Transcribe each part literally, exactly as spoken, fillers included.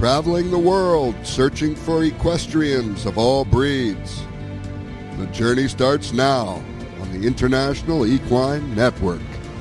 traveling the world searching for equestrians of all breeds. The journey starts now on the International Equine Network.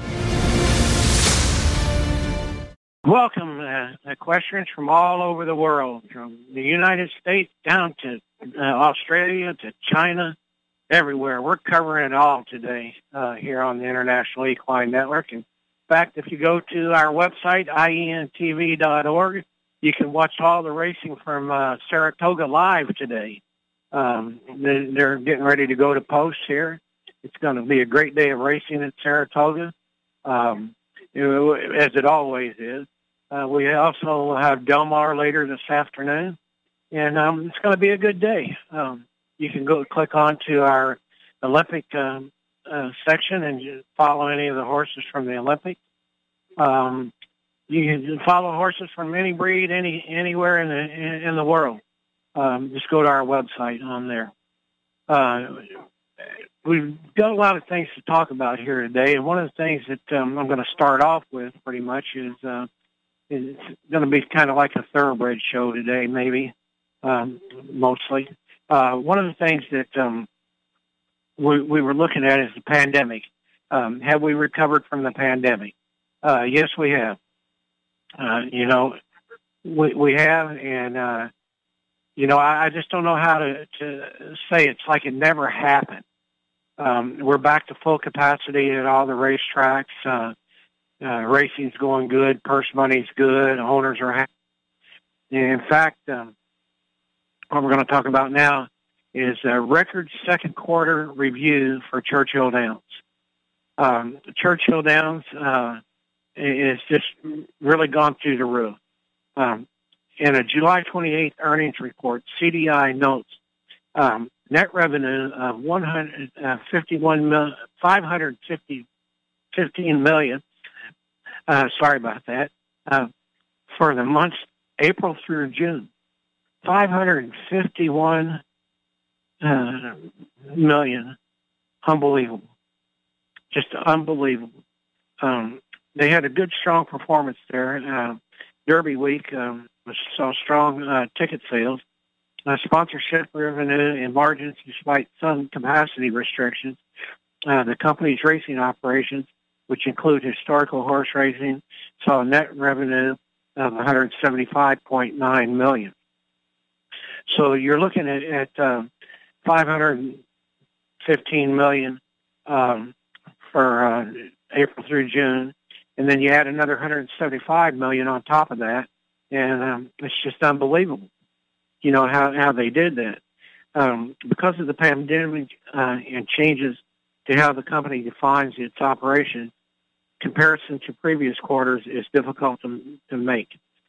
Welcome, uh, equestrians from all over the world, from the United States down to uh, Australia to China, everywhere. We're covering it all today uh, here on the International Equine Network. In fact, if you go to our website, I E N T V dot org, you can watch all the racing from uh, Saratoga live today. Um, they're getting ready to go to post here. It's going to be a great day of racing at Saratoga, um, you know, as it always is. Uh, we also have Del Mar later this afternoon, and um, it's going to be a good day. Um, you can go click on to our Olympic uh, uh, section and follow any of the horses from the Olympics. Um, you can follow horses from any breed, any anywhere in the in, in the world. Um, just go to our website on there. Uh, we've got a lot of things to talk about here today, and one of the things that um, I'm going to start off with pretty much is uh, it's going to be kind of like a thoroughbred show today, maybe, um, mostly. Uh, one of the things that um, we, we were looking at is the pandemic. Um, have we recovered from the pandemic? Uh, yes, we have. Uh, you know, we, we have, and, uh, you know, I, I just don't know how to, to say it's like it never happened. Um, we're back to full capacity at all the racetracks. Uh, uh, racing's going good. Purse money's good. Owners are happy. In fact, um, what we're going to talk about now is a record second quarter review for Churchill Downs. Um, Churchill Downs uh, is just really gone through the roof. Um, in a July twenty-eighth earnings report, C D I notes um, net revenue of one hundred fifty-one million, five hundred fifteen million. Uh, sorry about that. Uh, for the months April through June, five hundred fifty-one uh, million. Unbelievable. Just unbelievable. Um, they had a good, strong performance there. Uh, Derby week um, was saw strong uh, ticket sales. Uh, sponsorship revenue and margins despite some capacity restrictions. Uh, the company's racing operations, which include historical horse racing, saw a net revenue of one hundred seventy-five point nine million dollars. So you're looking at, at uh, five hundred fifteen million dollars um, for uh, April through June, and then you add another one hundred seventy-five million dollars on top of that, and um, it's just unbelievable. You know, how, how they did that. Um, because of the pandemic uh, and changes to how the company defines its operation, comparison to previous quarters is difficult to, to make,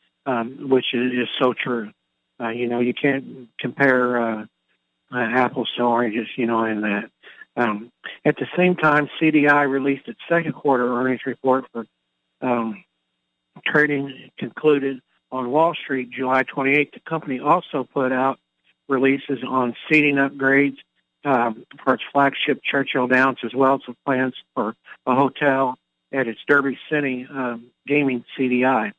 um, which is, is so true. Uh, you know, you can't compare uh, uh, apples to oranges, you know, in that. Um, at the same time, C D I released its second quarter earnings report for um, trading concluded on Wall Street July twenty-eighth. The company also put out releases on seating upgrades um, for its flagship Churchill Downs, as well as plans for a hotel at its Derby City um, Gaming C D I.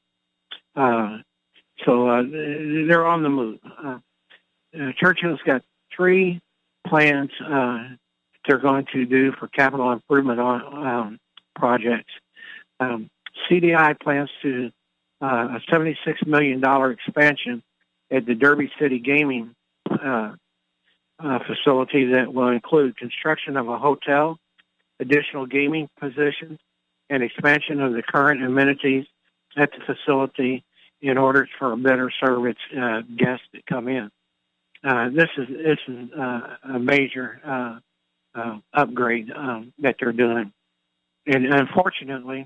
Uh, so uh, they're on the move. Uh, uh, Churchill's got three plans uh, they're going to do for capital improvement on um, projects. Um, C D I plans to uh, a seventy-six million dollars expansion at the Derby City Gaming uh, uh, facility that will include construction of a hotel, additional gaming positions, and expansion of the current amenities at the facility in order for a better service uh, guests that come in. Uh, this is this is uh, a major uh, uh, upgrade um, that they're doing, and unfortunately,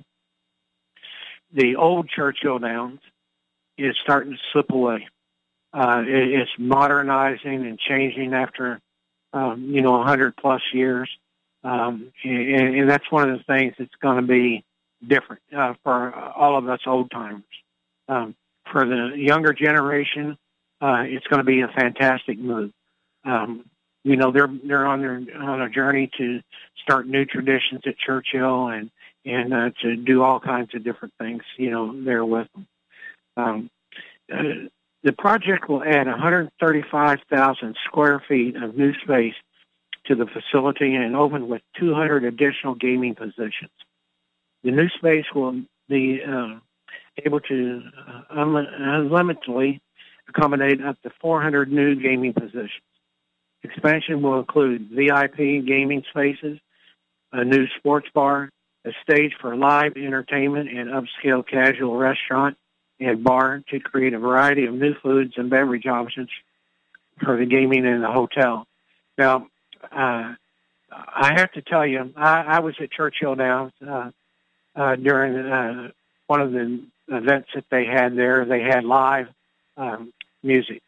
the old Churchill Downs is starting to slip away. Uh, it, it's modernizing and changing after um, you know a hundred plus years, um, and, and that's one of the things that's going to be different uh, for all of us old timers. Um, for the younger generation, uh, it's going to be a fantastic move. Um, you know, they're they're on their on a journey to start new traditions at Churchill and and uh, to do all kinds of different things. You know, there with them. Um, uh, the project will add one hundred thirty-five thousand square feet of new space to the facility and open with two hundred additional gaming positions. The new space will be uh, able to uh, unlimitedly accommodate up to four hundred new gaming positions. Expansion will include V I P gaming spaces, a new sports bar, a stage for live entertainment, and upscale casual restaurant and bar to create a variety of new foods and beverage options for the gaming in the hotel. Now, uh, I have to tell you, I, I was at Churchill Downs uh, uh, during uh, one of the events that they had there. They had live um, music.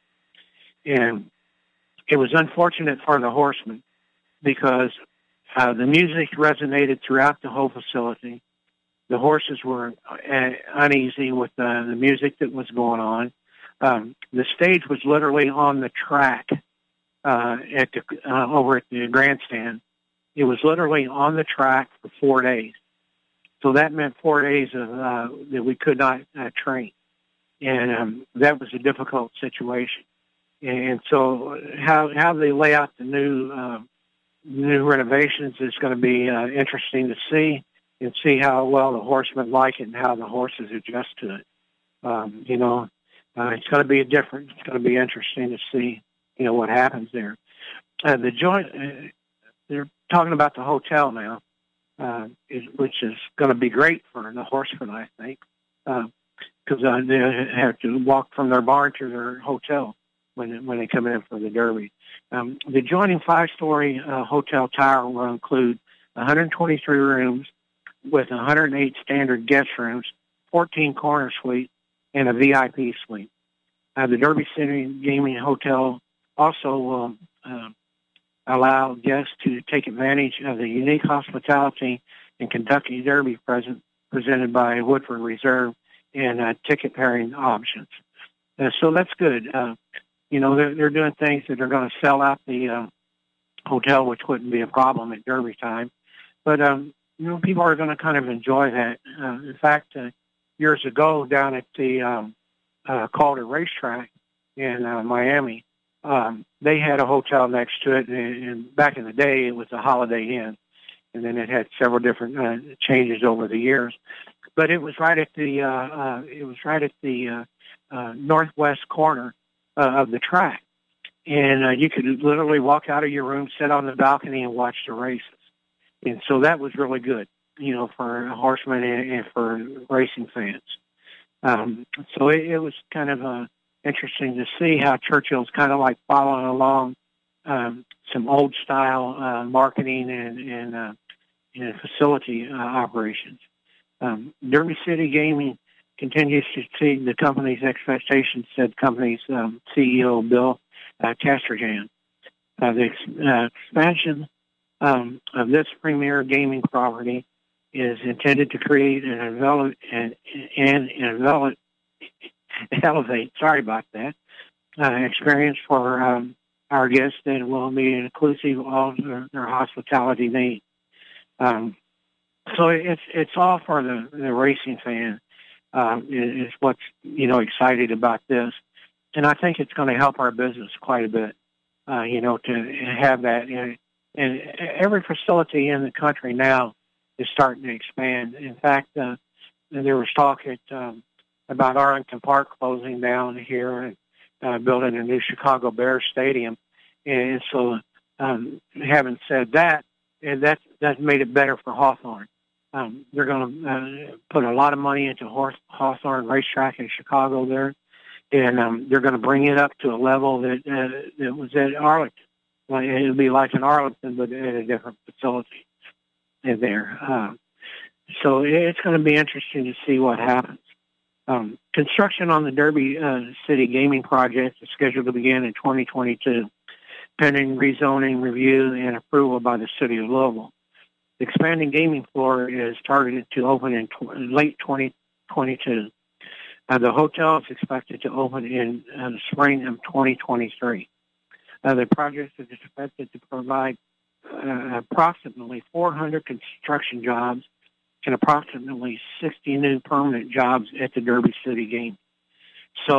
And it was unfortunate for the Horsemen because uh, the music resonated throughout the whole facility. The horses were uh, uneasy with uh, the music that was going on. Um, the stage was literally on the track uh, at the, uh, over at the grandstand. It was literally on the track for four days. So that meant four days of uh, that we could not uh, train. And um, that was a difficult situation. And so how how they lay out the new uh, new renovations is going to be uh, interesting to see. And see how well the horsemen like it and how the horses adjust to it. Um, you know, uh, it's going to be a different. It's going to be interesting to see, you know, what happens there. Uh, the joint. Uh, they're talking about the hotel now, uh, is, which is going to be great for the horsemen, I think, because uh, uh, they have to walk from their barn to their hotel when when they come in for the Derby. Um, the adjoining five-story uh, hotel tower will include one hundred twenty-three rooms, with one hundred eight standard guest rooms, fourteen corner suites, and a V I P suite. Uh, the Derby City Gaming Hotel also will uh, allow guests to take advantage of the unique hospitality and Kentucky Derby present, presented by Woodford Reserve and uh, ticket pairing options. Uh, so that's good. Uh, you know, they're, they're doing things that are going to sell out the uh, hotel, which wouldn't be a problem at Derby time. But, um, you know, people are going to kind of enjoy that. Uh, in fact, uh, years ago down at the um, uh, Calder Racetrack in uh, Miami, um, they had a hotel next to it, and, and back in the day, it was a Holiday Inn, and then it had several different uh, changes over the years. But it was right at the uh, uh, it was right at the uh, uh, northwest corner uh, of the track, and uh, you could literally walk out of your room, sit on the balcony, and watch the races. And so that was really good, you know, for horsemen and, and for racing fans. Um, so it, it was kind of uh, interesting to see how Churchill's kind of like following along um, some old style uh, marketing and, and, uh, and facility uh, operations. Um, Derby City Gaming continues to exceed the company's expectations, said company's um, C E O Bill uh, Casterjan. Uh, the uh, expansion Um, of this premier gaming property is intended to create and envelop and, and envelop, elevate, sorry about that, uh, experience for um, our guests that will be inclusive of their, their hospitality needs. Um, so it's it's all for the, the racing fan. Uh, is what's you know excited about this, and I think it's going to help our business quite a bit. Uh, you know, to have that. You know, And every facility in the country now is starting to expand. In fact, uh, there was talk at, um, about Arlington Park closing down here and uh, building a new Chicago Bears stadium. And so, um, having said that, and that that made it better for Hawthorne. Um, they're going to uh, put a lot of money into Horse, Hawthorne Racetrack in Chicago there, and um, they're going to bring it up to a level that uh, that was at Arlington. Well, it'll be like in Arlington, but at a different facility in there. Uh, so it's going to be interesting to see what happens. Um, construction on the Derby uh, City Gaming Project is scheduled to begin in twenty twenty-two, pending rezoning review and approval by the City of Louisville. The expanding gaming floor is targeted to open in tw- late twenty twenty-two. Uh, the hotel is expected to open in uh, the spring of twenty twenty-three. Uh, the project is expected to provide uh, approximately four hundred construction jobs and approximately sixty new permanent jobs at the Derby City Game. So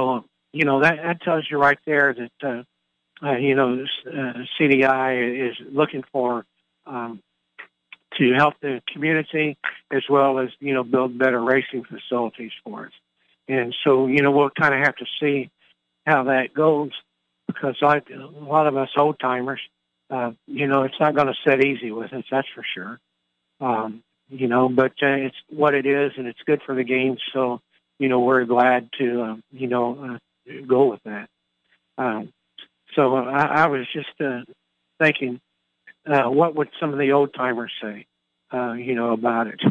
you know, that, that tells you right there that, uh, uh, you know, this, uh, C D I is looking for um, to help the community as well as, you know, build better racing facilities for us. And so, you know, we'll kind of have to see how that goes because like a lot of us old timers, uh, you know, it's not going to sit easy with us, that's for sure. Um, you know, but uh, it's what it is and it's good for the game. So, you know, we're glad to, um, you know, uh, go with that. Um, so uh, I, I was just uh, thinking, uh, what would some of the old timers say, uh, you know, about it?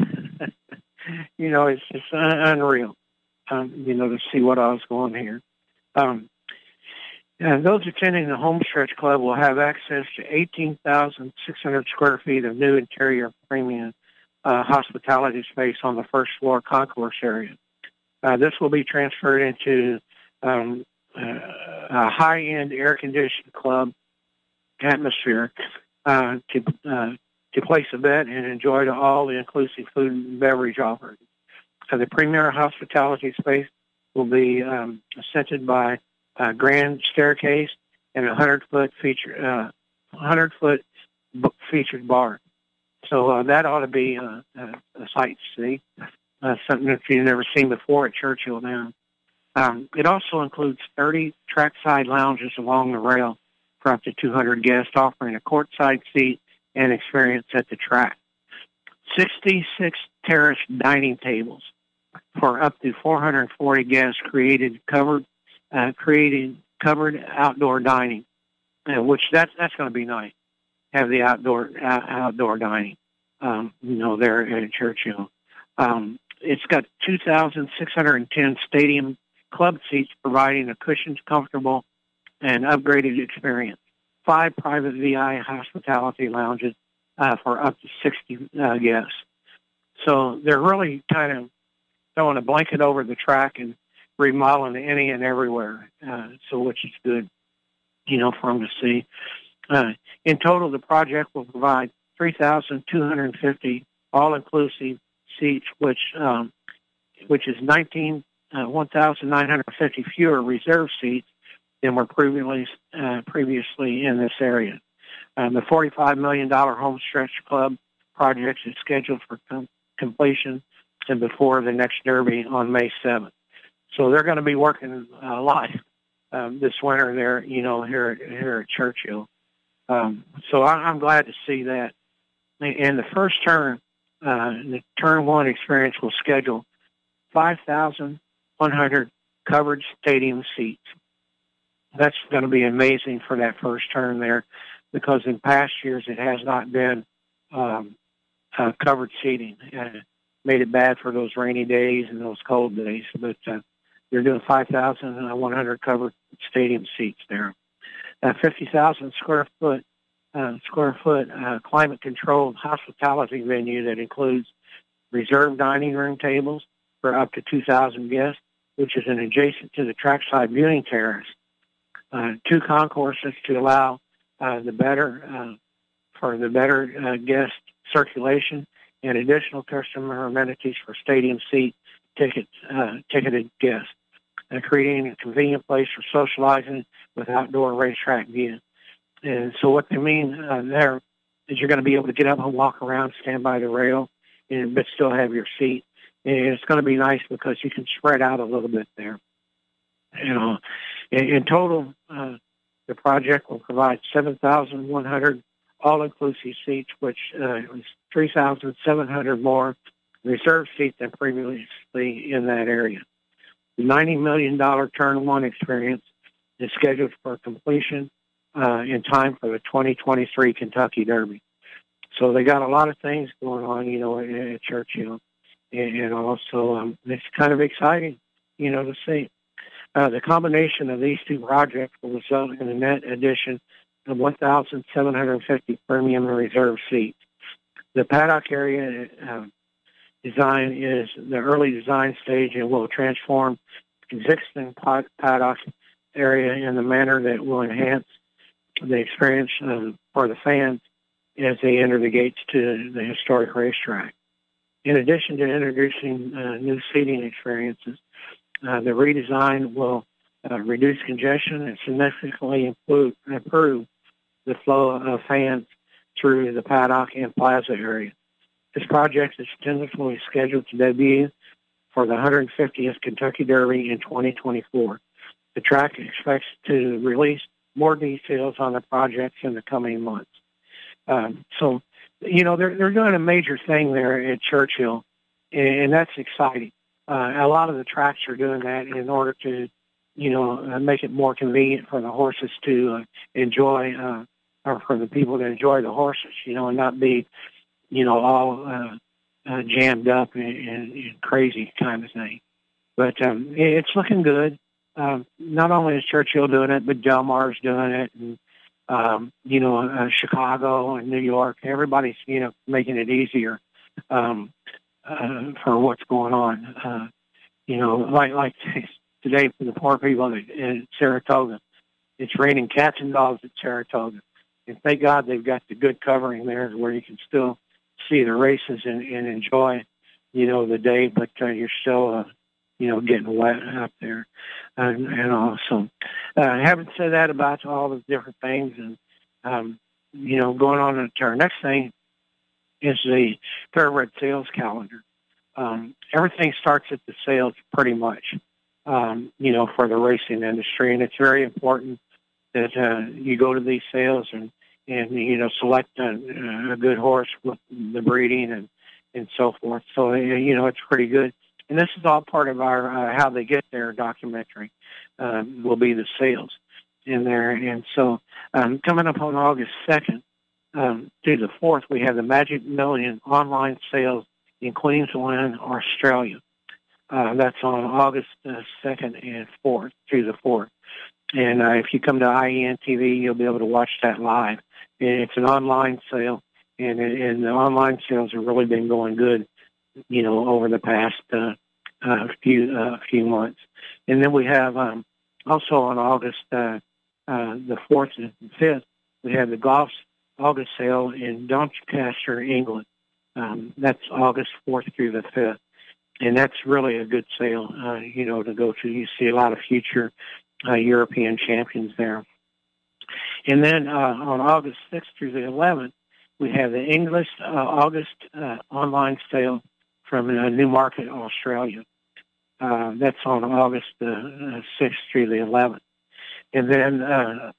You know, it's just un- unreal, um, you know, to see what I was going here. Um, and those attending the Homestretch Club will have access to eighteen thousand six hundred square feet of new interior premium uh, hospitality space on the first floor concourse area. Uh, this will be transferred into um, uh, a high-end air-conditioned club atmosphere uh, to uh, to place a bet and enjoy the all-inclusive food and beverage offered. So the premier hospitality space will be um, ascended by a grand staircase and a hundred-foot feature, uh, hundred-foot featured bar. So uh, that ought to be uh, a, a sight to see. Uh, something that you've never seen before at Churchill now. Um, it also includes thirty trackside lounges along the rail for up to two hundred guests, offering a courtside seat and experience at the track. sixty-six terrace dining tables for up to four hundred forty guests, created covered, uh, creating covered outdoor dining, uh, which that's that's going to be nice. Have the outdoor uh, outdoor dining, um, you know, there at Churchill. Um, It's got two thousand six hundred ten stadium club seats, providing a cushioned, comfortable, and upgraded experience. Five private V I hospitality lounges uh, for up to sixty uh, guests. So they're really kind of throwing a blanket over the track and remodeling any and everywhere, uh, so which is good, you know, for them to see. Uh, in total, the project will provide three thousand two hundred fifty all-inclusive seats, which um, which is nineteen uh, one thousand nine hundred fifty fewer reserve seats than were previously uh, previously in this area. Um, the forty-five million dollars Homestretch Club project is scheduled for com- completion and before the next Derby on May seventh. So they're going to be working a lot um, this winter there, you know, here at, here at Churchill. Um, so I, I'm glad to see that. And the first turn. Uh, the Turn One experience will schedule five thousand one hundred covered stadium seats. That's going to be amazing for that first turn there, because in past years it has not been um, uh, covered seating. Uh, made it bad for those rainy days and those cold days, but uh, they're doing five thousand one hundred covered stadium seats there. Uh, fifty thousand square foot Uh, square foot uh, climate-controlled hospitality venue that includes reserved dining room tables for up to two thousand guests, which is an adjacent to the trackside viewing terrace. Uh, two concourses to allow uh, the better uh, for the better uh, guest circulation and additional customer amenities for stadium seat ticket uh, ticketed guests, uh, creating a convenient place for socializing with outdoor racetrack view. And so what they mean uh, there is you're going to be able to get up and walk around, stand by the rail, and but still have your seat. And it's going to be nice because you can spread out a little bit there. You know, in, in total, uh, the project will provide seven thousand one hundred all-inclusive seats, which uh, is three thousand seven hundred more reserved seats than previously in that area. The ninety million dollars Turn One experience is scheduled for completion Uh, in time for the twenty twenty-three Kentucky Derby. So they got a lot of things going on, you know, at, at Churchill. And, and also, um, it's kind of exciting, you know, to see. Uh, the combination of these two projects will result in a net addition of one thousand seven hundred fifty premium and reserve seats. The paddock area uh, design is the early design stage and will transform existing paddock area in the manner that will enhance the experience uh, for the fans as they enter the gates to the historic racetrack. In addition to introducing uh, new seating experiences, uh, the redesign will uh, reduce congestion and significantly improve, improve the flow of fans through the paddock and plaza area. This project is tentatively scheduled to debut for the one hundred fiftieth Kentucky Derby in twenty twenty-four. The track expects to release more details on the project in the coming months. Um, so, you know, they're they're doing a major thing there at Churchill, and that's exciting. Uh, a lot of the tracks are doing that in order to, you know, uh, make it more convenient for the horses to uh, enjoy, uh, or for the people to enjoy the horses, you know, and not be, you know, all uh, uh, jammed up and, and, and crazy kind of thing. But um, it, it's looking good. Um, not only is Churchill doing it, but Del Mar's doing it, and um, you know, uh, Chicago and New York. Everybody's, you know, making it easier um, uh, for what's going on. Uh, you know, like like today for the poor people in Saratoga, it's raining cats and dogs at Saratoga, and thank God they've got the good covering there where you can still see the races and, and enjoy, you know, the day, but uh, you're still, uh, you know, getting wet up there. And, and also, uh, having said that about all the different things, and, um, you know, going on to our next thing is the Thoroughbred sales calendar. Um, everything starts at the sales pretty much, um, you know, for the racing industry. And it's very important that uh, you go to these sales and, and you know, select a, a good horse with the breeding and, and so forth. So, you know, it's pretty good. And this is all part of our uh, How They Get There documentary, um, will be the sales in there. And so um, coming up on August second um, through the fourth, we have the Magic Million online sales in Queensland, Australia. Uh, that's on August uh, second and fourth through the fourth. And uh, if you come to I E N T V, you'll be able to watch that live. And it's an online sale, and, and the online sales have really been going good, you know, over the past uh, uh, few uh, few months. And then we have um, also on August uh, uh, the fourth and fifth, we have the Golf's August sale in Doncaster, England. Um, that's August fourth through the fifth. And that's really a good sale, uh, you know, to go to. You see a lot of future uh, European champions there. And then uh, on August sixth through the eleventh, we have the English uh, August uh, online sale from uh, Newmarket, Australia. Uh, that's on August uh, sixth through the eleventh. And then uh,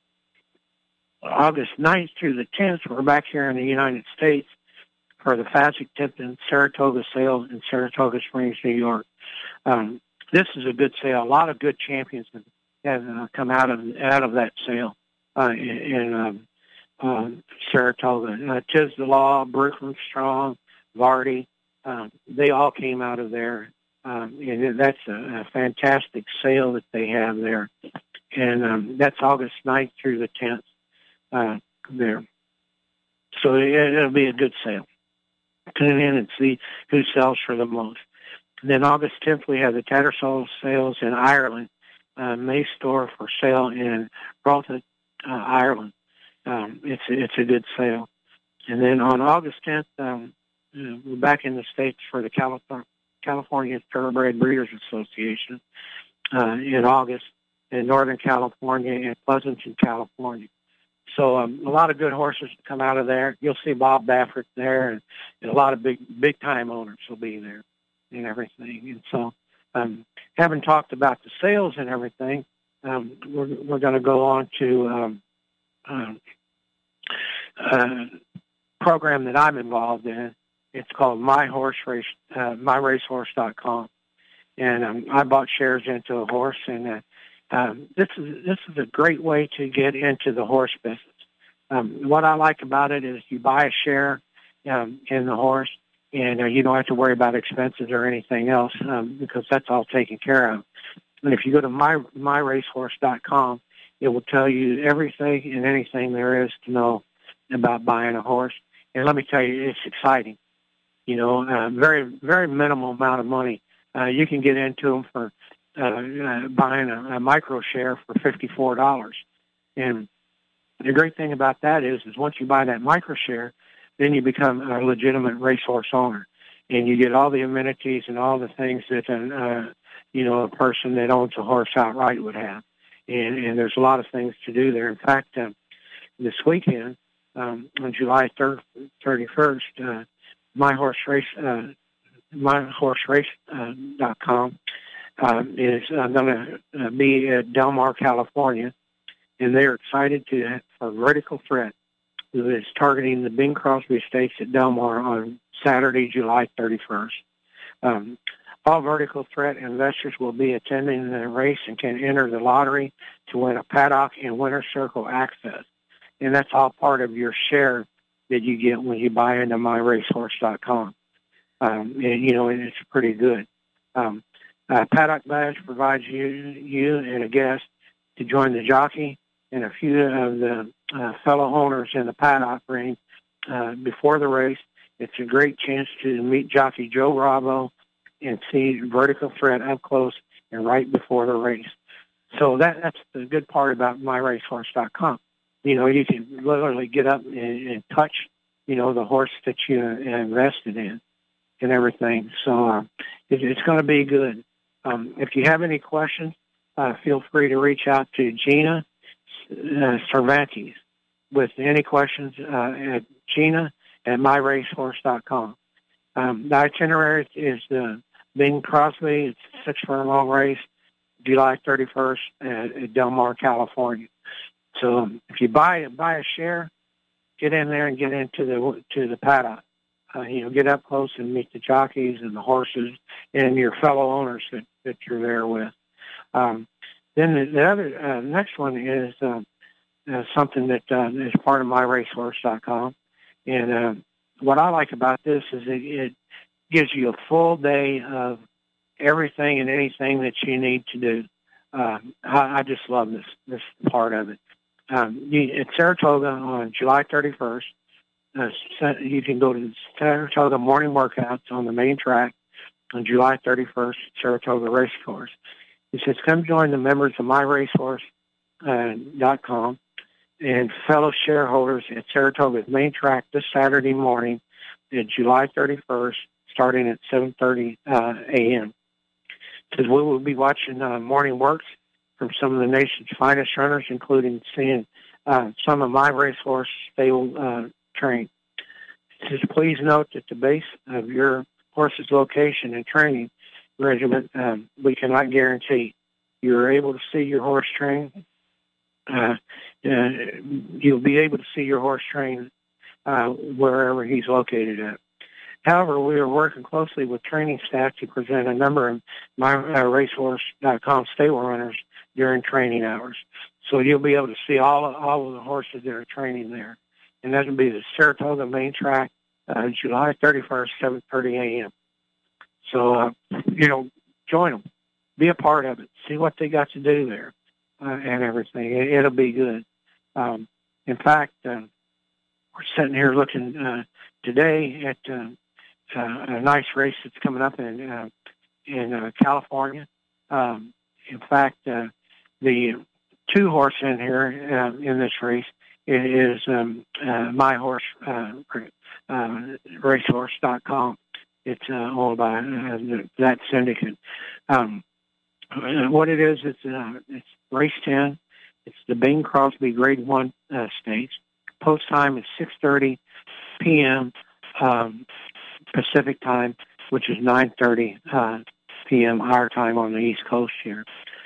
August ninth through the tenth, we're back here in the United States for the Fasig-Tipton Saratoga sale in Saratoga Springs, New York. Um, this is a good sale. A lot of good champions have, have uh, come out of out of that sale uh, in, in um, um, Saratoga. Uh, Tiz the Law, Brooklyn Strong, Vardy, um, they all came out of there. Um, and that's a, a fantastic sale that they have there. And um, that's August ninth through the tenth uh, there. So it, it'll be a good sale. Tune in and see who sells for the most. And then August tenth, we have the Tattersall sales in Ireland. Uh, May store for sale in Broughton, uh, Ireland. Um, it's it's a good sale. And then on August tenth, um, uh, we're back in the States for the California, California Thoroughbred Breeders Association uh, in August in Northern California and Pleasanton, California. So um, a lot of good horses come out of there. You'll see Bob Baffert there, and, and a lot of big big time owners will be there and everything. And so, um, having talked about the sales and everything, um, we're we're going to go on to um, um, a program that I'm involved in. It's called My Horse Race, uh, my racehorse dot com, and um, I bought shares into a horse, and uh, um, this is this is a great way to get into the horse business. Um, what I like about it is you buy a share um, in the horse, and uh, you don't have to worry about expenses or anything else um, because that's all taken care of. And if you go to my my racehorse dot com, it will tell you everything and anything there is to know about buying a horse. And let me tell you, it's exciting. You know, uh, very, very minimal amount of money. Uh, you can get into them for uh, uh, buying a, a micro share for fifty-four dollars. And the great thing about that is, is once you buy that micro share, then you become a legitimate racehorse owner. And you get all the amenities and all the things that, uh, you know, a person that owns a horse outright would have. and, and there's a lot of things to do there. In fact, uh, this weekend, um, on July thirty-first, uh, my horse race, uh, my horse race dot com uh, is uh, going to uh, be at Del Mar, California, and they're excited to for Vertical Threat, who is targeting the Bing Crosby Stakes at Del Mar on Saturday, July thirty-first. Um, all Vertical Threat investors will be attending the race and can enter the lottery to win a paddock and winner's circle access. And that's all part of your share that you get when you buy into my racehorse dot com. Um, and, you know, and it's pretty good. Um, uh, Paddock Badge provides you, you and a guest to join the jockey and a few of the uh, fellow owners in the paddock ring uh, before the race. It's a great chance to meet jockey Joe Bravo and see Vertical Threat up close and right before the race. So that that's the good part about my racehorse dot com. You know, you can literally get up and, and touch, you know, the horse that you invested in and everything. So uh, it, it's going to be good. Um, if you have any questions, uh, feel free to reach out to Gina uh, Cervantes with any questions uh, at Gina at my racehorse dot com. Um, the itinerary is the Bing Crosby. It's a six furlong race, July thirty-first at, at Del Mar, California. So um, if you buy buy a share, get in there and get into the to the paddock. Uh, you know, get up close and meet the jockeys and the horses and your fellow owners that, that you're there with. Um, then the, the other uh, next one is uh, uh, something that uh, is part of my racehorse dot com. And uh, what I like about this is it, it gives you a full day of everything and anything that you need to do. Uh, I, I just love this this part of it. Um, you, at Saratoga on July thirty-first, uh, you can go to the Saratoga morning workouts on the main track on July thirty-first at Saratoga Racecourse. It says, come join the members of my racehorse dot com and fellow shareholders at Saratoga's main track this Saturday morning at July thirty-first, starting at seven thirty uh, a.m. It says, we will be watching uh, morning works from some of the nation's finest runners, including seeing uh, some of my racehorse stable uh, train. It says, please note that the base of your horse's location and training regimen, um, we cannot guarantee. You're able to see your horse train. Uh, uh, you'll be able to see your horse train uh, wherever he's located at. However, we are working closely with training staff to present a number of my uh, racehorse dot com stable runners during training hours. So you'll be able to see all of, all of the horses that are training there. And that will be the Saratoga main track, uh, July thirty-first, seven thirty a.m. So, uh, you know, join them. Be a part of it. See what they got to do there uh, and everything. It, it'll be good. Um, in fact, uh, we're sitting here looking uh, today at uh, uh, a nice race that's coming up in uh, in uh, California. Um, in fact, uh, the two horse in here uh, in this race is um, uh, my horse uh, uh, racehorse dot com. It's uh, owned by uh, that syndicate. Um, what it is, it's uh, it's race ten. It's the Bing Crosby Grade One uh, Stakes. Post time is six thirty p.m. Um, Pacific time, which is nine thirty uh, p.m. our time on the East Coast here.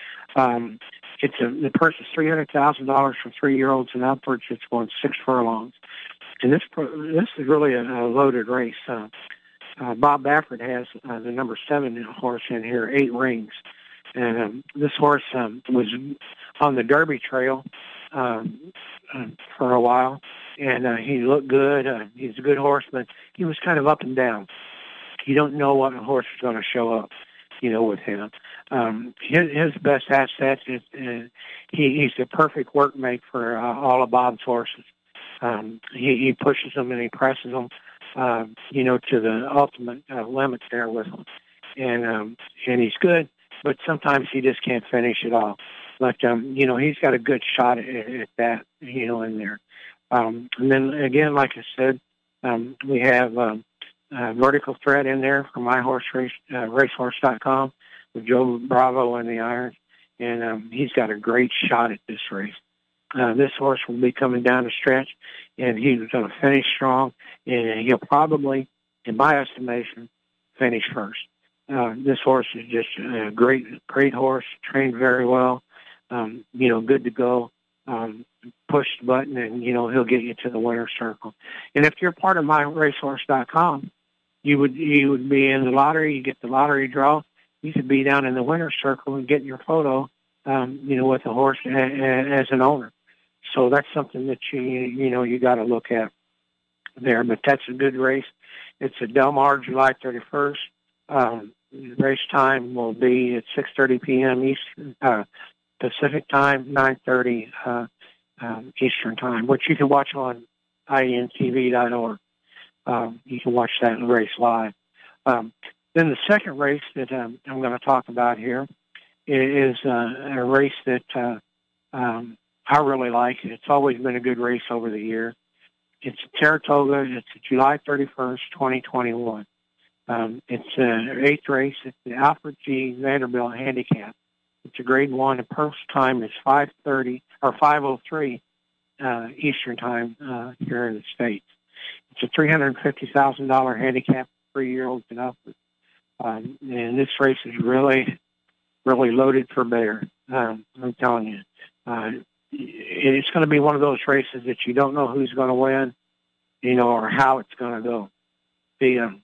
Um, it's a, the purse is three hundred thousand dollars for three-year-olds and upwards. It's going six furlongs, and this this is really a, a loaded race. Uh, uh, Bob Baffert has uh, the number seven horse in here, Eight Rings, and um, this horse um, was on the Derby Trail um, uh, for a while, and uh, he looked good. Uh, he's a good horse, but he was kind of up and down. You don't know what horse is going to show up, you know, with him. Um, his, his best asset is uh, he, he's the perfect workmate for uh, all of Bob's horses. Um, he, he pushes them and he presses them, uh, you know, to the ultimate uh, limits there with them. And um, and he's good, but sometimes he just can't finish it all. But, um, you know, he's got a good shot at, at that, you know, in there. Um, and then, again, like I said, um, we have um, uh, Vertical Threat in there for my horse race, uh, racehorse dot com with Joe Bravo and the irons. and um, he's got a great shot at this race. Uh, this horse will be coming down the stretch, and he's going to finish strong, and he'll probably, in my estimation, finish first. Uh, this horse is just a great, great horse, trained very well, um, you know, good to go. Um, push the button, and, you know, he'll get you to the winner's circle. And if you're part of my racehorse dot com, you would you would be in the lottery, you get the lottery draw, you could be down in the winner's circle and get your photo, um, you know, with the horse a, a, as an owner. So that's something that you, you know, you got to look at there. But that's a good race. It's at Del Mar, July thirty-first. Um, race time will be at six thirty p.m. Eastern, uh, Pacific time, nine thirty uh, um, Eastern time, which you can watch on I N T V dot org. Um, you can watch that race live. Um, then the second race that um, I'm going to talk about here is uh, a race that uh, um, I really like. It's always been a good race over the year. It's Saratoga. It's July thirty-first, twenty twenty-one. Um, it's an eighth race. It's the Alfred G. Vanderbilt Handicap. It's a grade one. The purse time is five thirty or five oh three uh, Eastern time uh, here in the States. It's a three hundred fifty thousand dollars handicap, three-year-olds and upwards. Um, and this race is really, really loaded for bear. Um, I'm telling you. Uh, it's going to be one of those races that you don't know who's going to win, you know, or how it's going to go. The, um,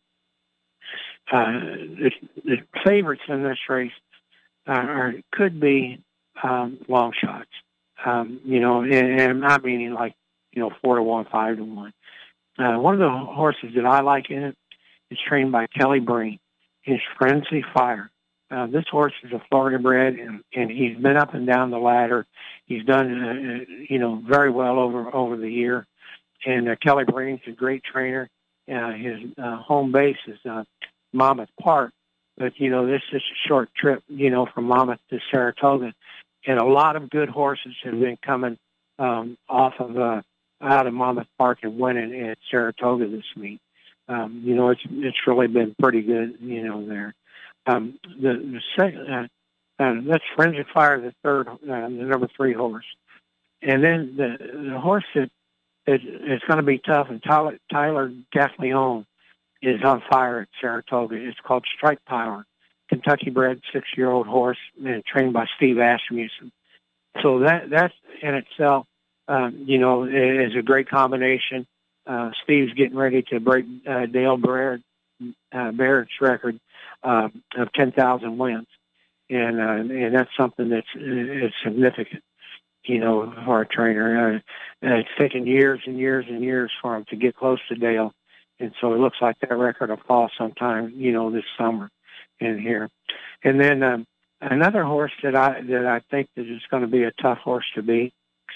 uh, the, the favorites in this race uh, are, could be um, long shots, um, you know, and, and I'm not meaning like, you know, four to one, five to one. Uh, one of the horses that I like in it is trained by Kelly Breen. His Frenzy Fire. Uh, this horse is a Florida bred, and, and he's been up and down the ladder. He's done, uh, you know, very well over over the year. And uh, Kelly Breen's a great trainer. Uh, his uh, home base is uh, Monmouth Park, but you know, this is a short trip, you know, from Monmouth to Saratoga, and a lot of good horses have been coming um, off of uh, out of Monmouth Park and winning at Saratoga this week. Um, you know, it's it's really been pretty good, you know, there. Um, the the second, uh, uh, that's Frenzy Fire, the third, uh, the number three horse. And then the, the horse that is, is going to be tough, and Tyler, Tyler Gaffleone is on fire at Saratoga. It's called Strike Power, Kentucky-bred six-year-old horse, and trained by Steve Asmussen. So that that in itself, um, you know, is a great combination. Uh, Steve's getting ready to break uh, Dale Barrett, uh, Barrett's record uh, of ten thousand wins, and uh, and that's something that's is significant, you know, for a trainer. Uh, uh, it's taken years and years and years for him to get close to Dale, and so it looks like that record will fall sometime, you know, this summer in here. And then um, another horse that I that I think that is going to be a tough horse to beat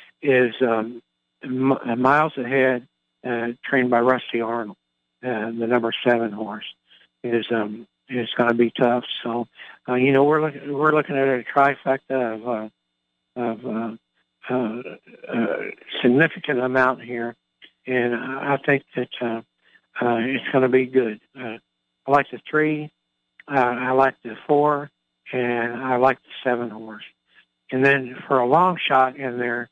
is um, M- Miles Ahead. Uh, trained by Rusty Arnold, uh, the number seven horse, is um is going to be tough. So, uh, you know, we're looking we're looking at a trifecta of uh, of uh, uh, uh, significant amount here, and I think that uh, uh, it's going to be good. Uh, I like the three, uh, I like the four, and I like the seven horse. And then for a long shot in there,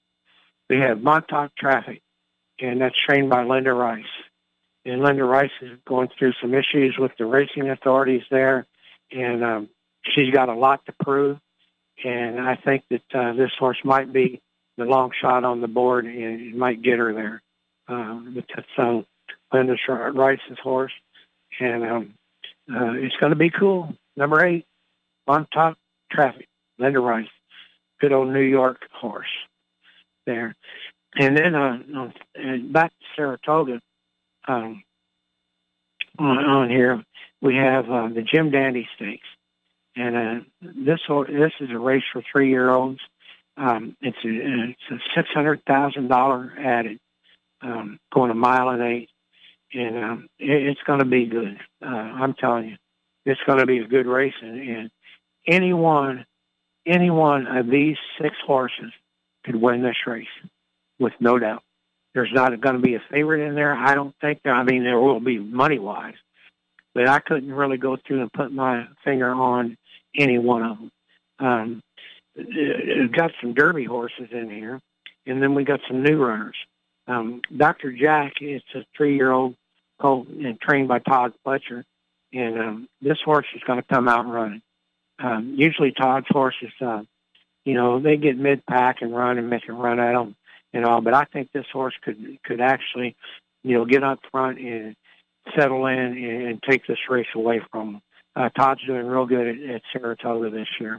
we have Montauk Traffic. And that's trained by Linda Rice. And Linda Rice is going through some issues with the racing authorities there, and um, she's got a lot to prove. And I think that uh, this horse might be the long shot on the board, and it might get her there. Um, but that's um, Linda Rice's horse, and um, uh, it's going to be cool. Number eight, Montauk Traffic, Linda Rice, good old New York horse there. And then uh, back to Saratoga, um, on, on here we have uh, the Jim Dandy Stakes, and uh, this this is a race for three-year-olds. Um, it's a it's a six hundred thousand dollar added, um, going a mile and eight, and um, it, it's going to be good. Uh, I'm telling you, it's going to be a good race, and, and any one any one of these six horses could win this race. With no doubt. There's not going to be a favorite in there. I don't think there, I mean, there will be money-wise, but I couldn't really go through and put my finger on any one of them. Um, uh, got some Derby horses in here, and then we got some new runners. Um, Doctor Jack is a three-year-old colt and trained by Todd Fletcher, and um, this horse is going to come out running. Um, usually Todd's horses, uh, you know, they get mid-pack and run and make a run at them and all, but I think this horse could could actually, you know, get up front and settle in and, and take this race away from them. Uh, Todd's doing real good at, at Saratoga this year.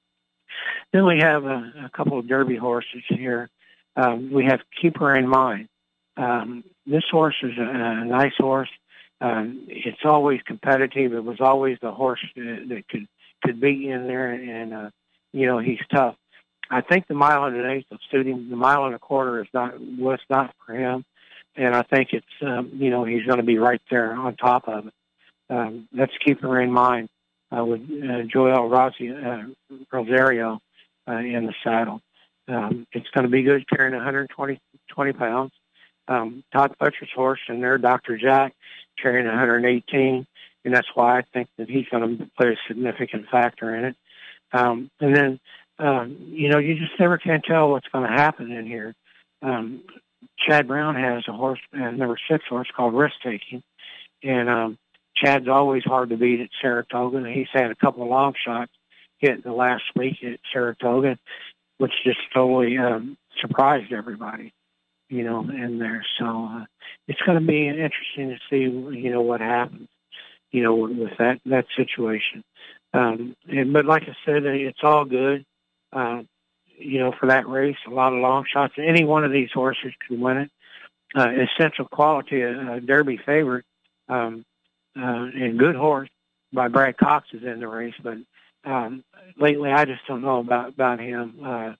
Then we have a, a couple of Derby horses here. Um, we have Keeper in Mind. Um, this horse is a, a nice horse. Um, it's always competitive. It was always the horse that, that could, could be in there, and, uh, you know, he's tough. I think the mile and an eighth will suit him. The mile and a quarter is not, was not for him, and I think it's, um, you know, he's going to be right there on top of it. Um, let's keep her in mind uh, with uh, Joel Rossi, uh, Rosario uh, in the saddle. Um, it's going to be good carrying one hundred twenty, twenty pounds. Um, Todd Fletcher's horse and their Doctor Jack carrying one hundred eighteen, and that's why I think that he's going to play a significant factor in it. Um, and then, um, you know, you just never can tell what's going to happen in here. Um, Chad Brown has a horse, uh, number six horse called Risk Taking, and um, Chad's always hard to beat at Saratoga. He's had a couple of long shots hit the last week at Saratoga, which just totally um, surprised everybody, you know, in there. So uh, it's going to be interesting to see, you know, what happens, you know, with that, that situation. Um, and, but like I said, it's all good, uh, you know, for that race, a lot of long shots. Any one of these horses can win it. Uh, Essential Quality, a, a Derby favorite, um, uh, and good horse by Brad Cox is in the race, but Um, lately, I just don't know about, about him. Uh,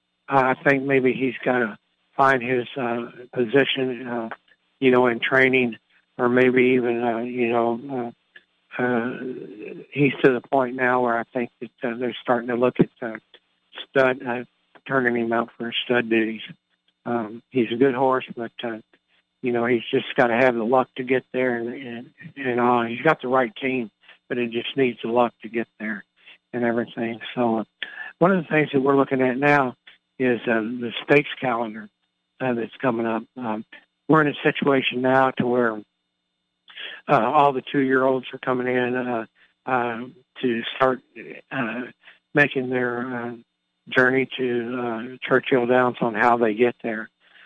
I think maybe he's got to find his uh, position, uh, you know, in training, or maybe even, uh, you know, uh, uh, he's to the point now where I think that uh, they're starting to look at uh, stud, uh, turning him out for stud duties. Um, he's a good horse, but, uh, you know, he's just got to have the luck to get there, and, and, and uh, he's got the right team, but it just needs the luck to get there and everything. So uh, one of the things that we're looking at now is um, the stakes calendar uh, that's coming up. Um, we're in a situation now to where uh, all the two-year-olds are coming in uh, uh, to start uh, making their uh, journey to uh, Churchill Downs on how they get there.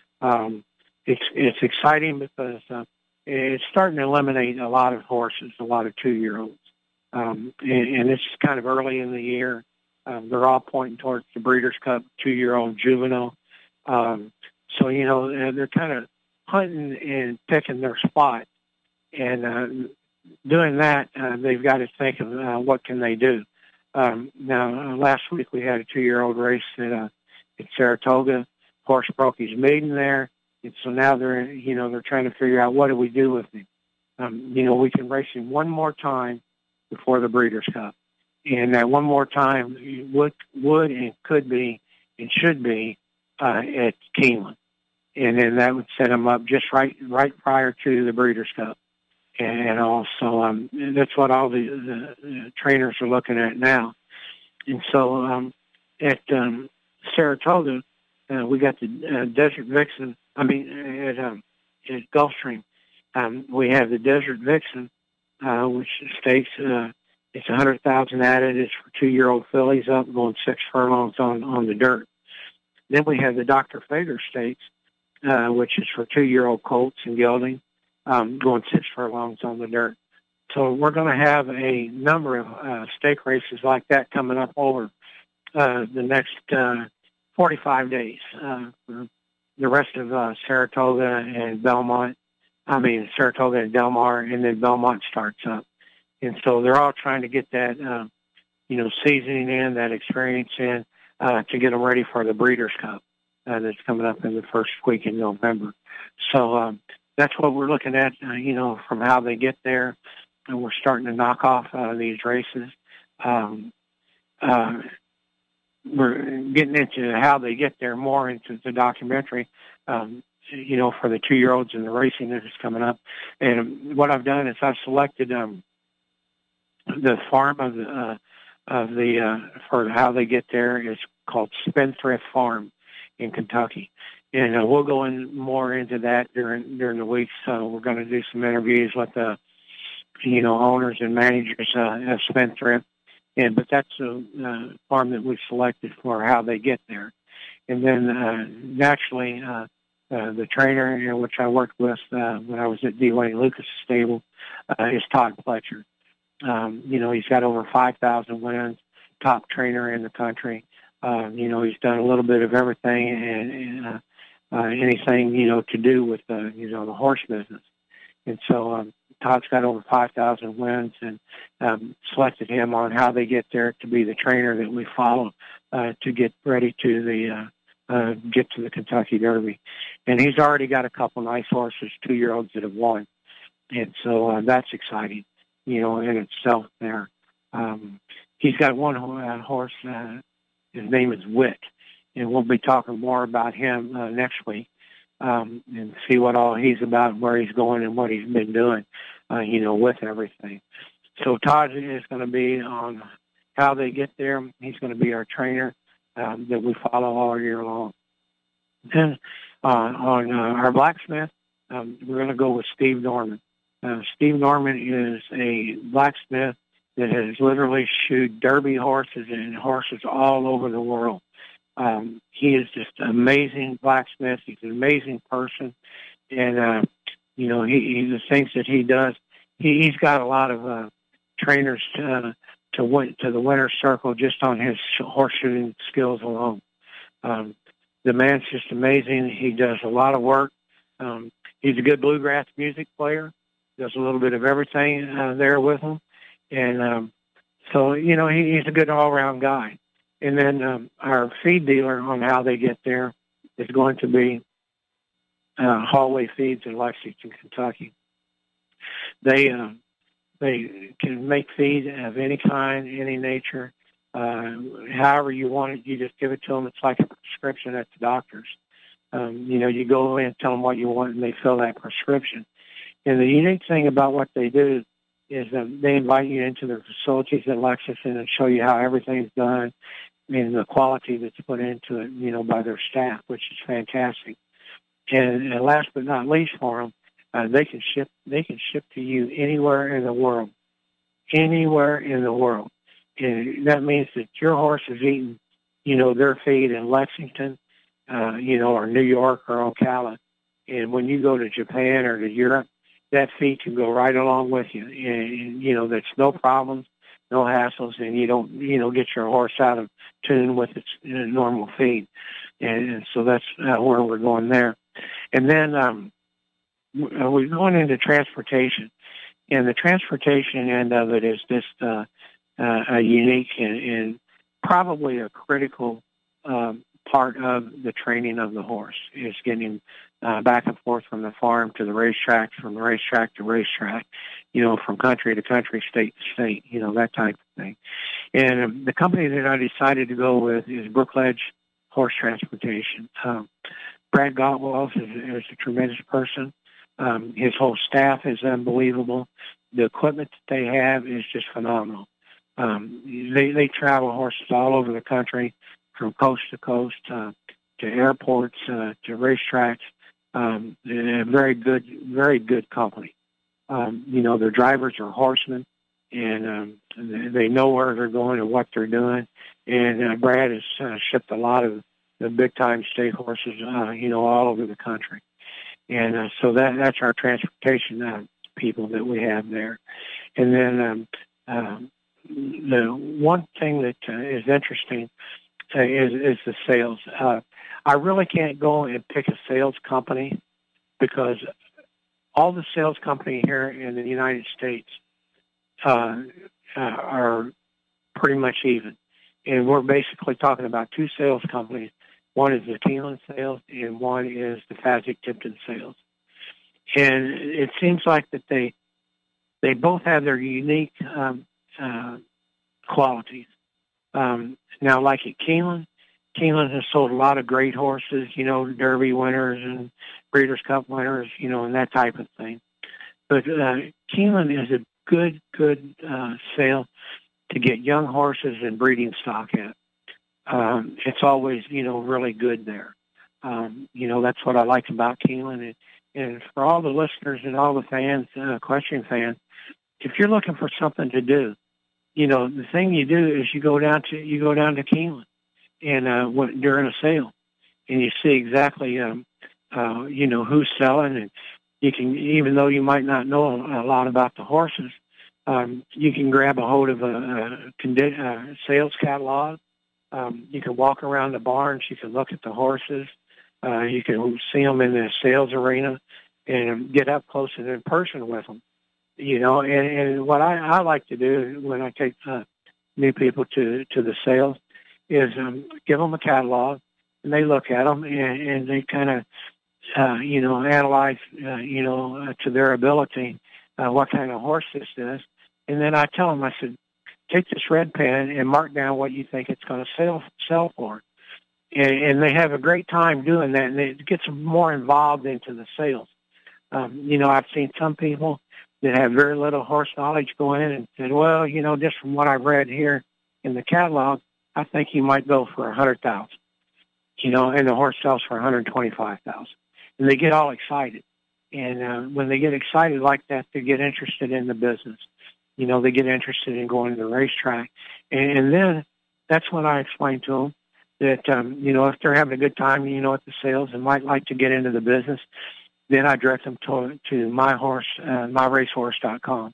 Um, it's, it's exciting because uh, it's starting to eliminate a lot of horses, a lot of two-year-olds. Um, and, and it's kind of early in the year. Um, they're all pointing towards the Breeders' Cup two-year-old juvenile. Um, so, you know, they're kind of hunting and picking their spot. And uh, doing that, uh, they've got to think of uh, what can they do. Um, now, uh, last week we had a two-year-old race at, uh, at Saratoga. Horse broke his maiden there. And so now they're, you know, they're trying to figure out what do we do with him. Um, you know, we can race him one more time before the Breeders' Cup. And that one more time would, would and could be and should be uh, at Keeneland. And then that would set him up just right right prior to the Breeders' Cup. And also, um, that's what all the, the, the trainers are looking at now. And so um, at um, Saratoga, uh, we got the uh, Desert Vixen. I mean, at, um, at Gulfstream, um, we have the Desert Vixen, uh, which stakes, uh, it's one hundred thousand added. It's for two-year-old fillies up, going six furlongs on, on the dirt. Then we have the Doctor Fager Stakes, uh, which is for two-year-old colts and gelding, um, going six furlongs on the dirt. So we're going to have a number of uh, stake races like that coming up over uh, the next uh, forty-five days. Uh, for the rest of uh, Saratoga and Belmont, I mean Saratoga and Del Mar, and then Belmont starts up. And so they're all trying to get that, uh, you know, seasoning in, that experience in, uh, to get them ready for the Breeders' Cup uh, that's coming up in the first week in November. So um, that's what we're looking at, uh, you know, from how they get there. And we're starting to knock off uh, these races. Um, uh, we're getting into how they get there more into the documentary, um, you know, for the two-year-olds and the racing that is coming up. And what I've done is I've selected um, the farm of the, uh, of the uh, for how they get there is called Spendthrift Farm in Kentucky. And uh, we'll go in more into that during during the week. So we're going to do some interviews with the, you know, owners and managers uh, of Spendthrift. And but that's a uh, farm that we've selected for how they get there. And then uh, naturally, uh, uh, the trainer, you know, which I worked with uh, when I was at D. Wayne Lucas stable, uh, is Todd Pletcher. Um, you know, he's got over five thousand wins, top trainer in the country. Um, you know, he's done a little bit of everything and, and uh, uh, anything, you know, to do with, uh, you know, the horse business. And so um, Todd's got over five thousand wins and um, selected him on how they get there to be the trainer that we follow uh, to get ready to the uh, uh, get to the Kentucky Derby. And he's already got a couple nice horses, two-year-olds that have won. And so uh, that's exciting, you know, in itself there. Um, he's got one uh, horse, uh, his name is Wit, and we'll be talking more about him uh, next week um, and see what all he's about and where he's going and what he's been doing, uh, you know, with everything. So Todd is going to be on how they get there. He's going to be our trainer um, that we follow all year long. Then uh, on uh, our blacksmith, um, we're going to go with Steve Norman. Uh, Steve Norman is a blacksmith that has literally shoed Derby horses and horses all over the world. Um, he is just an amazing blacksmith. He's an amazing person. And, uh, you know, he, he the things that he does, he, he's got a lot of uh, trainers uh, to win, to the winner's circle just on his horse shooting skills alone. Um, the man's just amazing. He does a lot of work. Um, he's a good bluegrass music player. Does a little bit of everything uh, there with him. And um, so, you know, he, he's a good all-around guy. And then um, our feed dealer on how they get there is going to be uh, Hallway Feeds in Lexington, Kentucky. They uh, they can make feed of any kind, any nature, uh, however you want it. You just give it to them. It's like a prescription at the doctor's. Um, you know, you go in and tell them what you want, and they fill that prescription. And the unique thing about what they do is that they invite you into their facilities at Lexington and show you how everything's done and the quality that's put into it, you know, by their staff, which is fantastic. And, and last but not least for them, uh, they can ship, they can ship to you anywhere in the world, anywhere in the world. And that means that your horse is eating, you know, their feed in Lexington, uh, you know, or New York or Ocala. And when you go to Japan or to Europe, that feed can go right along with you. And, you know, there's no problems, no hassles, and you don't, you know, get your horse out of tune with its normal feed. And, and so that's uh, where we're going there. And then um, we're going into transportation. And the transportation end of it is just uh, uh, a unique and, and probably a critical um, part of the training of the horse is getting uh, back and forth from the farm to the racetrack, from the racetrack to racetrack, you know, from country to country, state to state, you know, that type of thing. And um, the company that I decided to go with is Brookledge Horse Transportation. Um, Brad Gottwals is, is a tremendous person. Um, his whole staff is unbelievable. The equipment that they have is just phenomenal. Um, they, they travel horses all over the country, from coast to coast, uh, to airports, uh, to racetracks. Um, they're a very good, very good company. Um, you know, their drivers are horsemen, and um, they know where they're going and what they're doing. And uh, Brad has uh, shipped a lot of the big-time state horses, uh, you know, all over the country. And uh, so that that's our transportation uh, people that we have there. And then um, uh, the one thing that uh, is interesting uh, is, is the sales. Uh, I really can't go and pick a sales company because all the sales company here in the United States uh, uh, are pretty much even. And we're basically talking about two sales companies. One is the Keeneland sales, and one is the Fasig-Tipton sales. And it seems like that they they both have their unique um, uh, qualities. Um, now, like at Keeneland, Keeneland has sold a lot of great horses, you know, Derby winners and Breeders' Cup winners, you know, and that type of thing. But uh, Keeneland is a good, good uh, sale to get young horses and breeding stock at. um, it's always, you know, really good there. Um, you know, that's what I like about Keeneland. And, and for all the listeners and all the fans, uh, question fans, if you're looking for something to do, you know, the thing you do is you go down to you go down to Keeneland and uh, when, during a sale, and you see exactly, um, uh, you know, who's selling, and you can, even though you might not know a lot about the horses, um, you can grab a hold of a, a, condi- a sales catalog. Um, you can walk around the barns. You can look at the horses. Uh, you can see them in the sales arena and get up close and in person with them. You know, and, and what I, I like to do when I take uh, new people to, to the sales is um, give them a catalog, and they look at them, and, and they kind of, uh, you know, analyze, uh, you know, uh, to their ability uh, what kind of horse this is. And then I tell them, I said, take this red pen and mark down what you think it's going to sell sell for. And, and they have a great time doing that, and it gets them more involved into the sales. Um, you know, I've seen some people that have very little horse knowledge go in and said, well, you know, just from what I've read here in the catalog, I think you might go for a hundred thousand, you know, and the horse sells for one hundred twenty-five thousand. And they get all excited. And uh, when they get excited like that, they get interested in the business. You know, they get interested in going to the racetrack. And, and then that's when I explain to them that, um, you know, if they're having a good time, you know, at the sales and might like to get into the business, then I direct them to to my horse, uh, my racehorse dot com,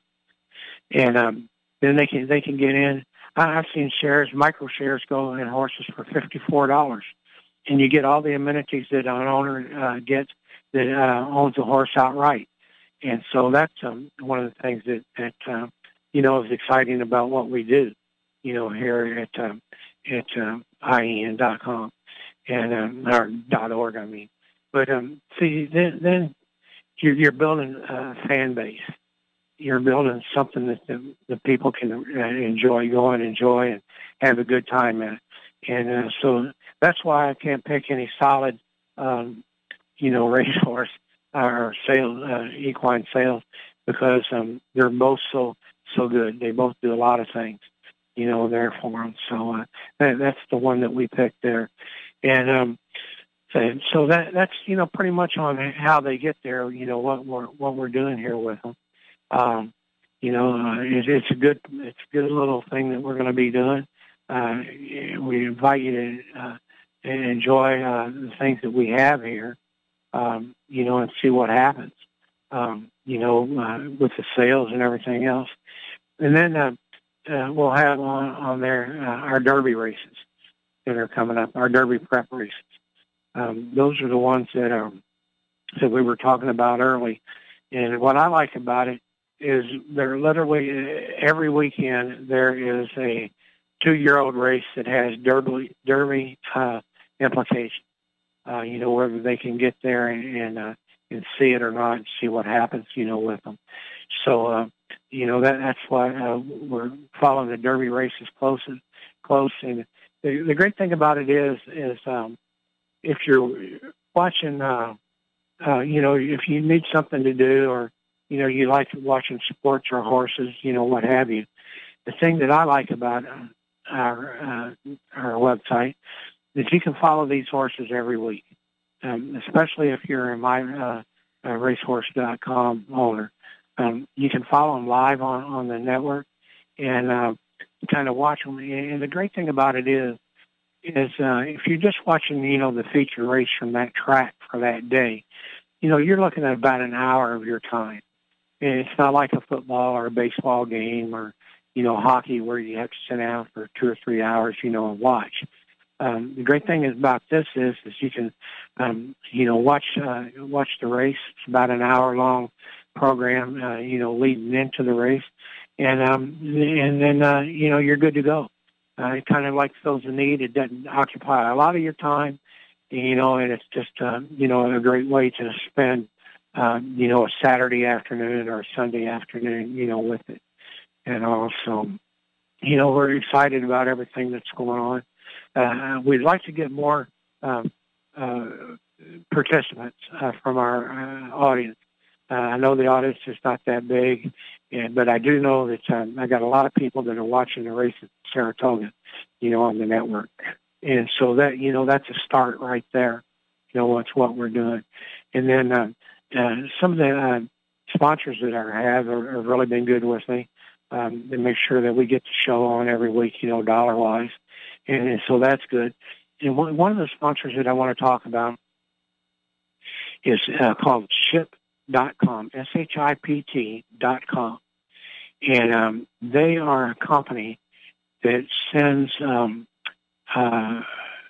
and um, then they can they can get in. I, I've seen shares, micro shares, go in horses for fifty four dollars, and you get all the amenities that an owner uh, gets that uh, owns a horse outright. And so that's um, one of the things that that uh, you know is exciting about what we do, you know, here at um, at um, I E N dot com and um, or dot org, I mean. But um, see, then, then you're, you're building a fan base. You're building something that the, the people can uh, enjoy, go and enjoy, and have a good time at. And uh, so that's why I can't pick any solid, um, you know, racehorse or sales, uh, equine sales, because um, they're both so so good. They both do a lot of things, you know, there for them. So uh, that, that's the one that we picked there, and. Um, So, so that that's you know pretty much on how they get there. You know what we're what we're doing here with them. Um, you know, uh, it, it's a good it's a good little thing that we're going to be doing. Uh, we invite you to uh, enjoy uh, the things that we have here. Um, you know, and see what happens. Um, you know, uh, with the sales and everything else. And then uh, uh, we'll have on on there uh, our Derby races that are coming up. Our Derby prep races. Um, those are the ones that are that we were talking about early. And what I like about it is they're literally every weekend there is a two-year-old race that has Derby Derby uh, implications. Uh, you know, whether they can get there and and, uh, and see it or not, and see what happens. You know, with them. So uh, you know that that's why uh, we're following the Derby races close and close. And the, the great thing about it is is um, if you're watching, uh, uh, you know, if you need something to do or, you know, you like watching sports or horses, you know, what have you, the thing that I like about our, uh, our website is you can follow these horses every week, um, especially if you're a my uh, uh, racehorse dot com owner. Um, you can follow them live on, on the network and uh, kind of watch them. And the great thing about it is, is uh, if you're just watching, you know, the feature race from that track for that day, you know, you're looking at about an hour of your time. And it's not like a football or a baseball game or, you know, hockey where you have to sit down for two or three hours, you know, and watch. Um, the great thing about this is, is you can, um, you know, watch uh, watch the race. It's about an hour-long program, uh, you know, leading into the race. And, um, and then, uh, you know, you're good to go. Uh, it kind of like fills a need. It doesn't occupy a lot of your time, you know, and it's just, uh, you know, a great way to spend, uh, you know, a Saturday afternoon or a Sunday afternoon, you know, with it. And also, you know, we're excited about everything that's going on. Uh, we'd like to get more um, uh, participants uh, from our uh, audience. Uh, I know the audience is not that big, and, but I do know that um, I got a lot of people that are watching the race at Saratoga, you know, on the network. And so that, you know, that's a start right there. You know, that's what we're doing. And then uh, uh, some of the uh, sponsors that I have are, have really been good with me. Um, they make sure that we get the show on every week, you know, dollar-wise. And, and so that's good. And one, one of the sponsors that I want to talk about is uh, called ship dot com, S H I P T dot com. And um, they are a company that sends um, uh,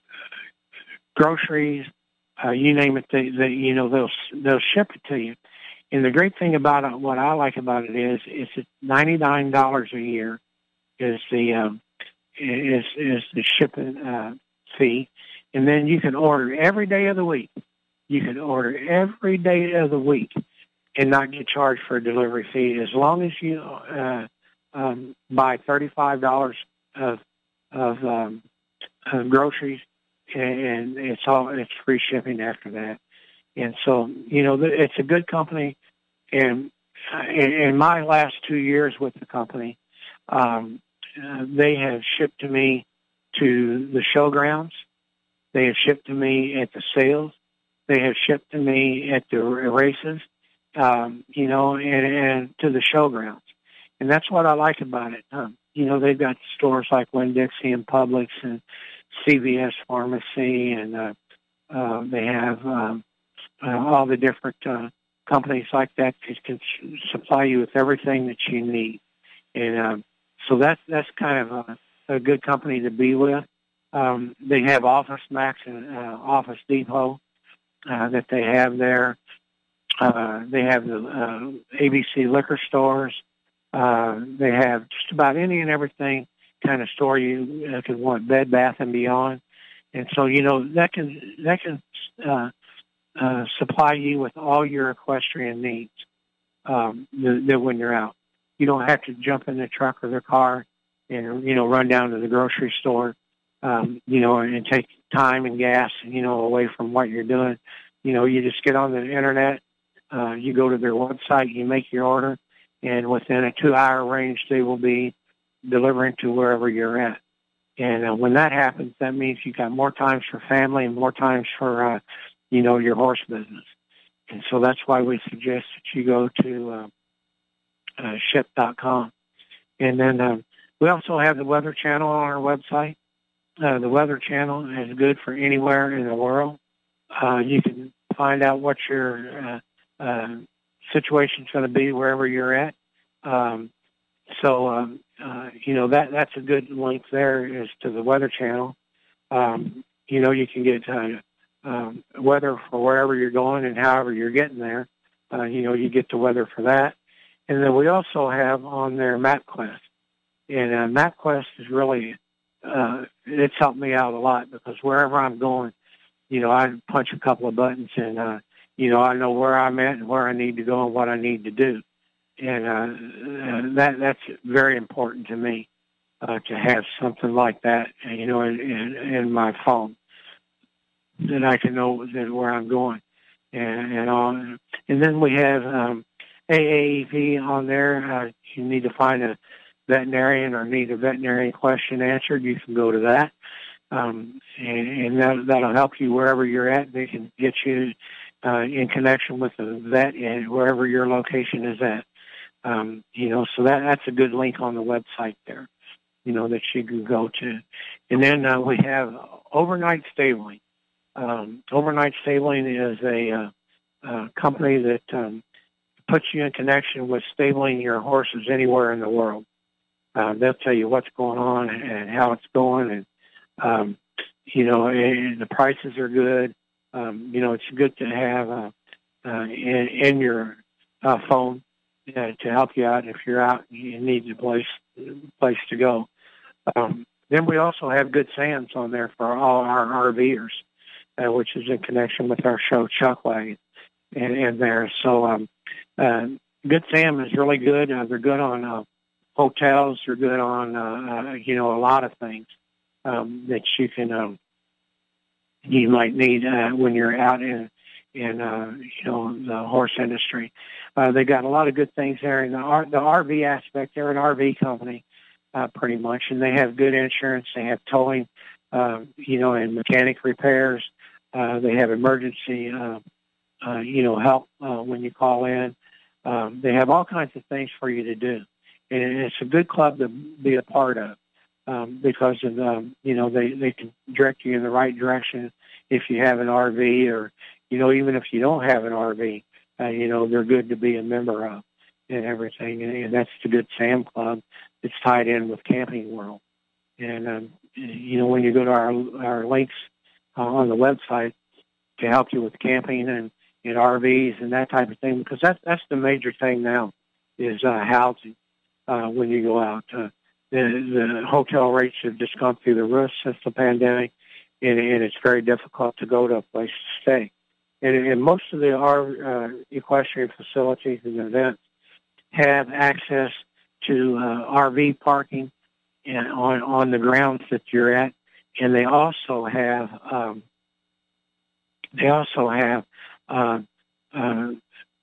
groceries, uh, you name it, they, they, you know, they'll, they'll ship it to you. And the great thing about it, what I like about it is, it's ninety-nine dollars a year is the um, is is the shipping uh, fee, and then you can order every day of the week. You can order every day of the week and not get charged for a delivery fee as long as you uh, um, buy thirty-five dollars of of um, uh, groceries, and it's all it's free shipping after that. And so, you know, it's a good company. And in my last two years with the company, um, uh, they have shipped to me to the showgrounds. They have shipped to me at the sales. They have shipped to me at the races, um, you know, and, and to the showgrounds. And that's what I like about it. Um, you know, they've got stores like Winn-Dixie and Publix and C V S Pharmacy, and uh, uh, they have um, uh, all the different uh, companies like that that can supply you with everything that you need. And um, so that's that's kind of a, a good company to be with. Um, they have Office Max and uh, Office Depot uh, that they have there. Uh, they have the uh, A B C liquor stores. Uh, they have just about any and everything kind of store you uh, could want, Bed Bath and Beyond. And so, you know, that can that can uh, uh, supply you with all your equestrian needs um, that, that when you're out. You don't have to jump in the truck or the car and, you know, run down to the grocery store, um, you know, and take time and gas, you know, away from what you're doing. You know, you just get on the internet, uh, you go to their website, you make your order, and within a two-hour range, they will be delivering to wherever you're at. And uh, when that happens, that means you've got more times for family and more times for, uh, you know, your horse business. And so that's why we suggest that you go to uh, uh, ship dot com. And then uh, we also have the Weather Channel on our website. Uh, the Weather Channel is good for anywhere in the world. Uh, you can find out what your uh, uh, situation's going to be wherever you're at. Um, so, um, uh, you know, that that's a good link there is to the Weather Channel. Um, you know, you can get uh, um, weather for wherever you're going and however you're getting there. Uh, you know, you get the weather for that. And then we also have on there MapQuest. And uh, MapQuest is really, uh, it's helped me out a lot because wherever I'm going, you know, I punch a couple of buttons and, uh, you know, I know where I'm at and where I need to go and what I need to do. And uh, that that's very important to me, uh, to have something like that, you know, in, in, in my phone, that I can know that where I'm going. And, and, all. And then we have um, A A E P on there. Uh, you need to find a veterinarian or need a veterinarian question answered, you can go to that. Um, and, and that, that'll help you wherever you're at. They can get you uh, in connection with the vet and wherever your location is at. Um, you know, so that that's a good link on the website there, you know, that you can go to. And then uh, we have Overnight Stabling. Um, Overnight Stabling is a uh, uh, company that um, puts you in connection with stabling your horses anywhere in the world. Uh, they'll tell you what's going on and how it's going, and um, you know, and the prices are good. Um, you know, it's good to have uh, uh, in, in your uh, phone uh, to help you out if you're out and you need a place place to go. Um, then we also have Good Sam's on there for all our RVers, uh, which is in connection with our show Chuckwagon and, and there. So um, uh, Good Sam is really good. Uh, they're good on uh, hotels. They're good on uh, uh, you know, a lot of things um, that you can um, you might need uh, when you're out in in uh, you know, the horse industry. Uh, they got a lot of good things there in the, R- the R V aspect. They're an R V company uh, pretty much, and they have good insurance. They have towing uh, you know, and mechanic repairs. Uh, they have emergency, uh, uh, you know, help uh, when you call in. Um, they have all kinds of things for you to do, and it's a good club to be a part of um, because of um, you know they they can direct you in the right direction if you have an R V, or you know even if you don't have an R V, uh, you know they're good to be a member of and everything, and, and that's the Good Sam Club. It's tied in with Camping World, and um, you know when you go to our our links uh, on the website to help you with camping and in R Vs and that type of thing, because that's that's the major thing now is uh, housing uh, when you go out. Uh, the, the hotel rates have just gone through the roof since the pandemic, and, and it's very difficult to go to a place to stay. And, and most of the R, uh, equestrian facilities and events have access to uh, R V parking and on, on the grounds that you're at, and they also have um, they also have Uh, uh,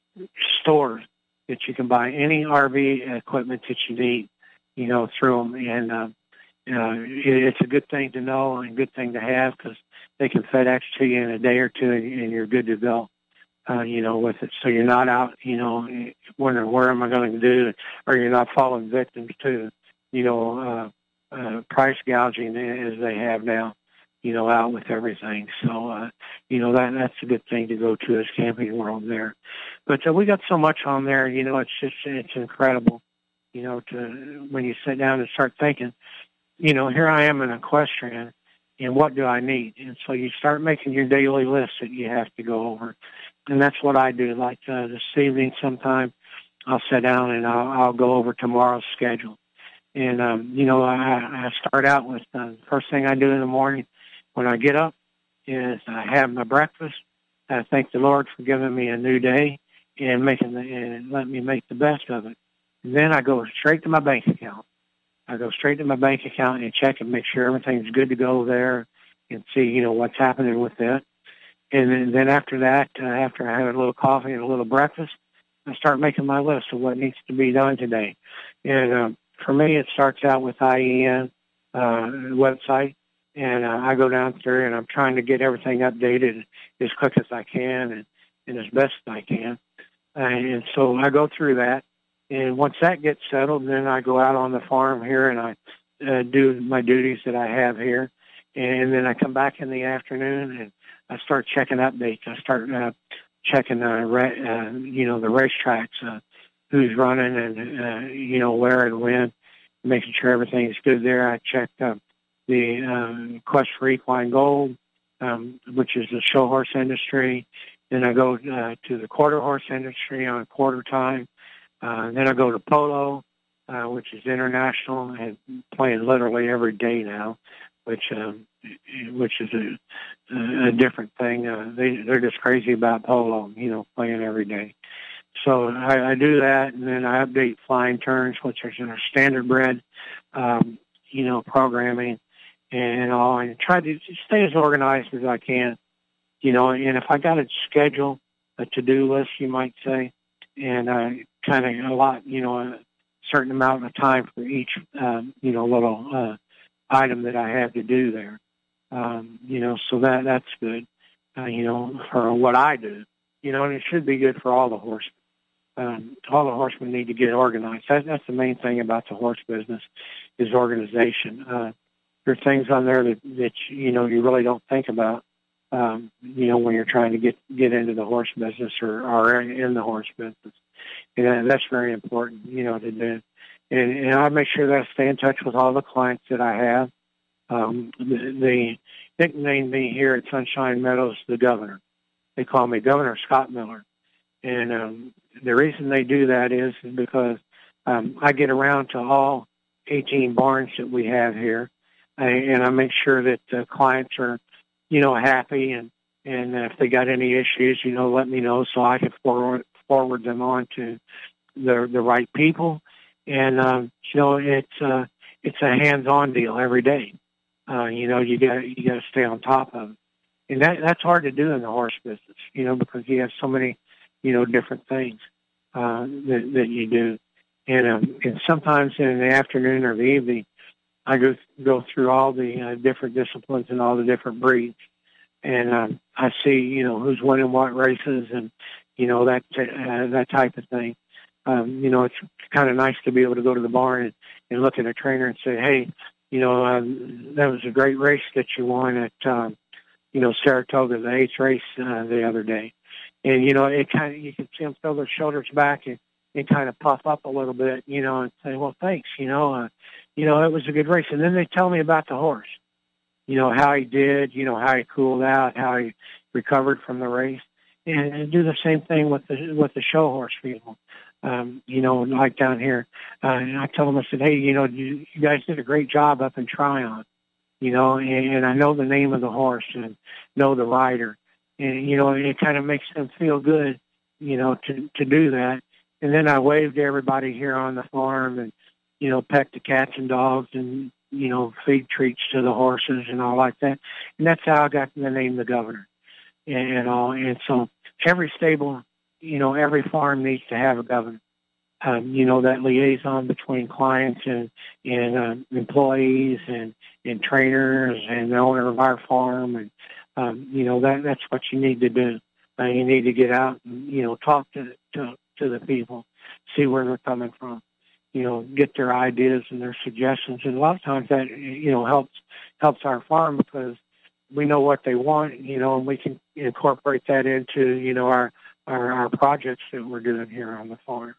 stores that you can buy any R V equipment that you need, you know, through them. And uh, uh, it, it's a good thing to know and a good thing to have because they can FedEx to you in a day or two and, and you're good to go, uh, you know, with it. So you're not out, you know, wondering where am I going to do, or you're not falling victims to, you know, uh, uh, price gouging as they have now, you know, out with everything. So, uh, you know, that that's a good thing to go to is Camping World there. But uh, we got so much on there, you know, it's just, it's incredible, you know, to when you sit down and start thinking, you know, here I am an equestrian, and what do I need? And so you start making your daily list that you have to go over. And that's what I do. Like uh, this evening sometime, I'll sit down and I'll, I'll go over tomorrow's schedule. And, um, you know, I, I start out with uh, the first thing I do in the morning when I get up is I have my breakfast. I thank the Lord for giving me a new day and making the, and let me make the best of it. And then I go straight to my bank account. I go straight to my bank account and check and make sure everything's good to go there and see, you know, what's happening with it. And then, then after that, uh, after I have a little coffee and a little breakfast, I start making my list of what needs to be done today. And um, for me, it starts out with I E N uh, website. And uh, I go down through and I'm trying to get everything updated as quick as I can and, and as best as I can. Uh, and so I go through that. And once that gets settled, then I go out on the farm here and I uh, do my duties that I have here. And then I come back in the afternoon and I start checking updates. I start uh, checking, uh, re- uh, you know, the racetracks, uh, who's running and, uh, you know, where and when, making sure everything's good there. I check uh, the uh, Quest for Equine Gold, um, which is the show horse industry. Then I go uh, to the quarter horse industry on quarter time. Uh, then I go to polo, uh, which is international and playing literally every day now, which um, which is a, a different thing. Uh, they they're just crazy about polo, you know, playing every day. So I, I do that, and then I update Flying Turns, which is our standard bred, um, you know, programming. And all, and try to stay as organized as I can, you know. And if I got a schedule, a to-do list, you might say, and uh, kind of a lot, you know, a certain amount of time for each, um, you know, little uh, item that I have to do there, um, you know. So that that's good, uh, you know, for what I do, you know, and it should be good for all the horses. Um, all the horsemen need to get organized. That, that's the main thing about the horse business is organization. Uh, There are things on there that, that, you know, you really don't think about, um, you know, when you're trying to get, get into the horse business or are in the horse business. And that's very important, you know, to do. And, and I make sure that I stay in touch with all the clients that I have. Um, they nickname me here at Sunshine Meadows the Governor. They call me Governor Scott Miller. And um, the reason they do that is because um, I get around to all eighteen barns that we have here. And I make sure that the clients are, you know, happy, and, and if they got any issues, you know, let me know so I can forward forward them on to the the right people. And um, you know, it's uh, it's a hands-on deal every day. Uh, you know, you got you got to stay on top of it, and that that's hard to do in the horse business, you know, because you have so many, you know, different things uh, that that you do, and um, and sometimes in the afternoon or the evening. I go go through all the uh, different disciplines and all the different breeds, and um, I see, you know, who's winning what races, and you know that uh, that type of thing. Um, you know, it's kind of nice to be able to go to the barn and, and look at a trainer and say, hey, you know, uh, that was a great race that you won at, um, you know, Saratoga, the eighth race uh, the other day. And, you know, it kind of, you can see them throw their shoulders back and, and kind of puff up a little bit, you know, and say, well, thanks, you know, uh, you know, it was a good race. And then they tell me about the horse, you know, how he did, you know, how he cooled out, how he recovered from the race. And, and do the same thing with the, with the show horse people. Um, you know, like down here, uh, and I told them, I said, hey, you know, you, you guys did a great job up in Tryon, you know, and, and I know the name of the horse and know the rider. And, you know, it kind of makes them feel good, you know, to, to do that. And then I waved to everybody here on the farm and, you know, pecked the cats and dogs and, you know, feed treats to the horses and all like that. And that's how I got the name the Governor and, and all. And so every stable, you know, every farm needs to have a governor. Um, you know, that liaison between clients and, and uh, employees and, and trainers and the owner of our farm. And, um, you know, that that's what you need to do. Uh, you need to get out and, you know, talk to, to, to the people, see where they're coming from, you know, get their ideas and their suggestions. And a lot of times that, you know, helps, helps our farm because we know what they want, you know, and we can incorporate that into, you know, our, Our, our projects that we're doing here on the farm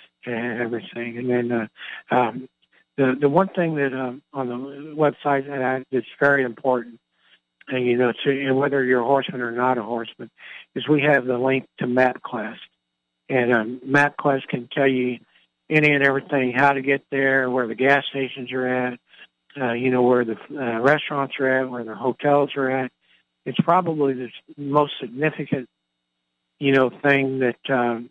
and everything. And then uh, um, the the one thing that um, on the website that I, that's very important, and you know, to, and whether you're a horseman or not a horseman, is we have the link to MapQuest. And um, MapQuest can tell you any and everything, how to get there, where the gas stations are at, uh, you know, where the uh, restaurants are at, where the hotels are at. It's probably the most significant, you know, thing that, um,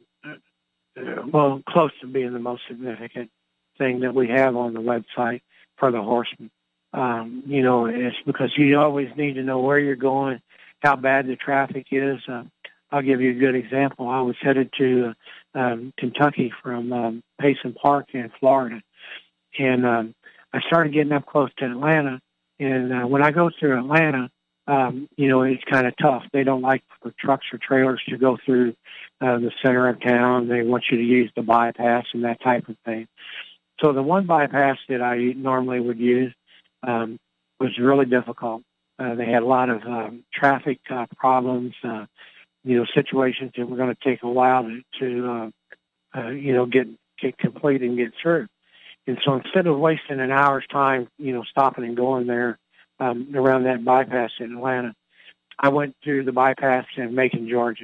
uh, well, close to being the most significant thing that we have on the website for the horsemen. Um, you know, it's because you always need to know where you're going, how bad the traffic is. Uh, I'll give you a good example. I was headed to uh, um, Kentucky from um, Payson Park in Florida, and um, I started getting up close to Atlanta. And uh, when I go through Atlanta, Um, you know, it's kind of tough. They don't like for trucks or trailers to go through uh, the center of town. They want you to use the bypass and that type of thing. So the one bypass that I normally would use um, was really difficult. Uh, they had a lot of um, traffic uh, problems, uh, you know, situations that were going to take a while to, to uh, uh, you know, get, get complete and get through. And so instead of wasting an hour's time, you know, stopping and going there, Um, around that bypass in Atlanta, I went through the bypass in Macon, Georgia,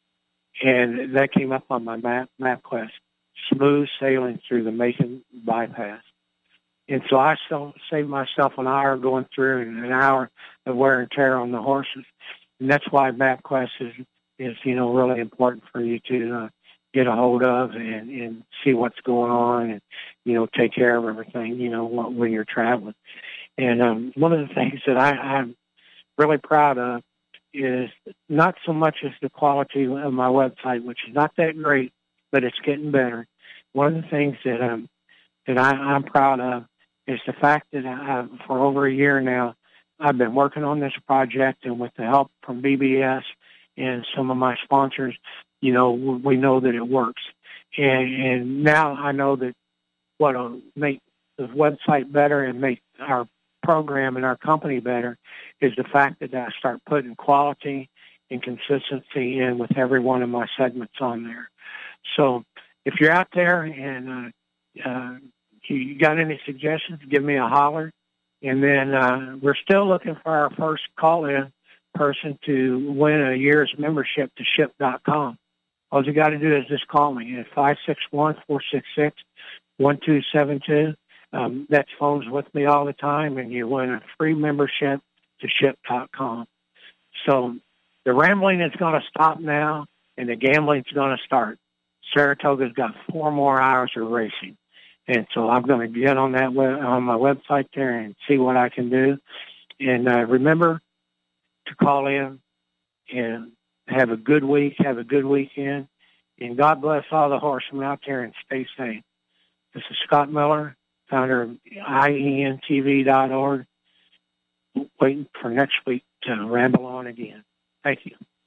and that came up on my map, MapQuest, smooth sailing through the Macon bypass. And so I still saved myself an hour going through and an hour of wear and tear on the horses. And that's why MapQuest is, is you know, really important for you to uh, get a hold of and, and see what's going on and, you know, take care of everything, you know, when you're traveling. And um, one of the things that I, I'm really proud of is not so much as the quality of my website, which is not that great, but it's getting better. One of the things that, um, that I, I'm proud of is the fact that I, for over a year now, I've been working on this project, and with the help from B B S and some of my sponsors, you know, we know that it works. And, and now I know that what will make the website better and make our program and our company better is the fact that I start putting quality and consistency in with every one of my segments on there. So if you're out there and uh, uh, you got any suggestions, give me a holler. And then uh, we're still looking for our first call-in person to win a year's membership to ship dot com. All you got to do is just call me at five six one, four six six, one two seven two. Um, that phone's with me all the time, and you win a free membership to ship dot com. So the rambling is going to stop now, and the gambling is going to start. Saratoga's got four more hours of racing, and so I'm going to get on that web, on my website there and see what I can do. And uh, remember to call in and have a good week, have a good weekend, and God bless all the horsemen out there and stay safe. This is Scott Miller founder of I E N T V dot org. Waiting for next week to ramble on again. Thank you.